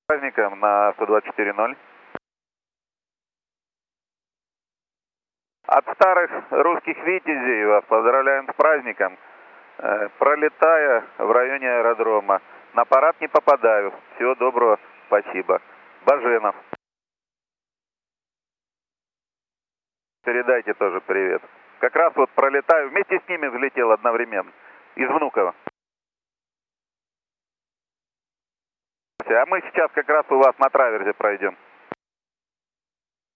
Праздником на 124.0. От старых русских витязей вас поздравляем с праздником. Пролетая в районе аэродрома. На парад не попадаю. Всего доброго. Спасибо. Баженов. Передайте тоже привет. Как раз вот пролетаю. Вместе с ними взлетел одновременно. Из Внуково. А мы сейчас как раз у вас на траверзе пройдем.